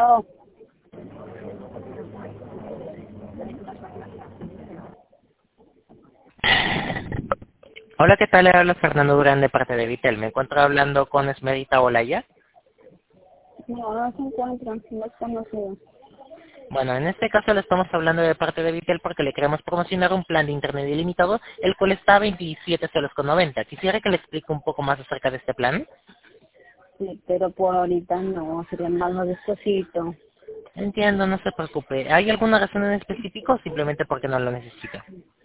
Aló. Hola, ¿qué tal? Le habla Fernando Durán de parte de Vitel. Me encuentro hablando con Esmerita Olaya. No, no se encuentran, no es conocido. Bueno, en este caso le estamos hablando de parte de Vitel porque le queremos promocionar un plan de internet ilimitado, el cual está a 27,90 soles. Quisiera que le explique un poco más acerca de este plan. Sí, pero por ahorita no, sería más despacito. Entiendo, no se preocupe. ¿Hay alguna razón en específico o simplemente porque no lo necesita?